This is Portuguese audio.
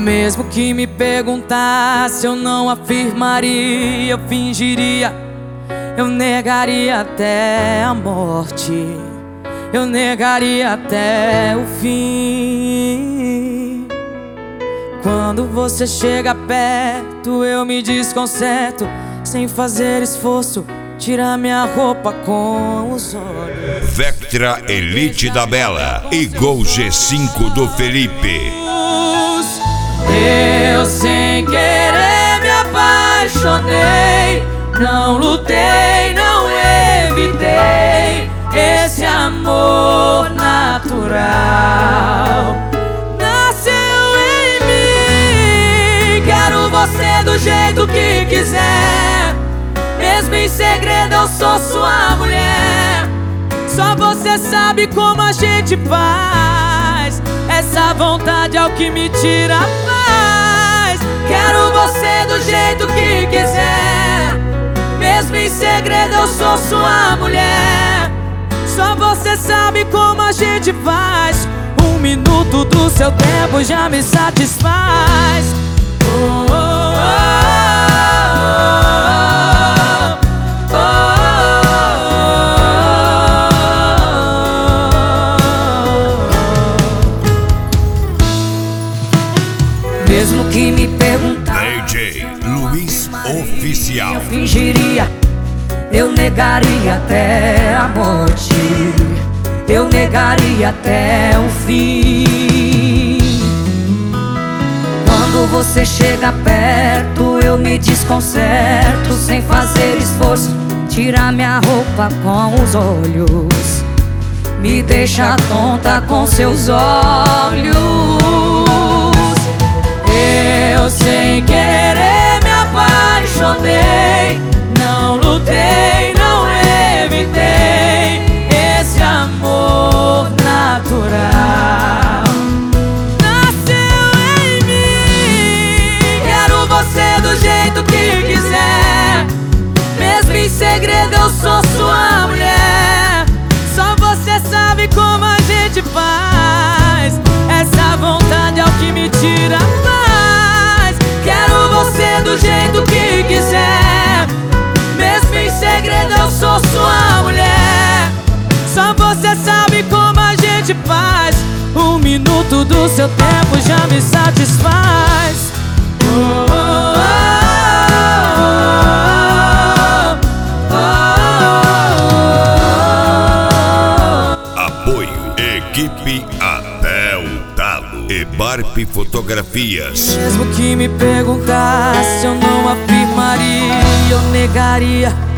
Mesmo que me perguntasse, eu não afirmaria, eu fingiria, eu negaria até a morte, eu negaria até o fim. Quando você chega perto, eu me desconcerto, sem fazer esforço, tira minha roupa com os olhos. Vectra Elite da Bela e Gol G5 do Felipe. Eu sem querer me apaixonei, não lutei, não evitei esse amor natural. Nasceu em mim, quero você do jeito que quiser. Mesmo em segredo eu sou sua mulher. Só você sabe como a gente faz. Essa vontade é o que me tira a paz. Quero você do jeito que quiser. Mesmo em segredo eu sou sua mulher. Só você sabe como a gente faz. 1 minuto do seu tempo já me satisfaz. Oh, oh, oh, oh. Mesmo que me perguntar, DJ Luiz Oficial, eu fingiria, eu negaria até a morte, eu negaria até o fim. Quando você chega perto, eu me desconcerto, sem fazer esforço, tira minha roupa com os olhos, me deixa tonta com seus olhos. Eu sem querer me apaixonei, não lutei, não evitei esse amor natural. Nasceu em mim, quero você do jeito que quiser. Mesmo em segredo eu sou sua mulher. Só você sabe como a gente faz. Essa vontade é o que me tira a paz. Quero você do jeito que quiser. Mesmo em segredo eu sou sua mulher. Só você sabe como a gente faz. 1 minuto do seu tempo já me satisfaz. Oh, oh, oh, oh, oh. apoio Equipe Até o Talo e Barp Fotografias. Mesmo que me perguntasse, eu não afirmaria, eu negaria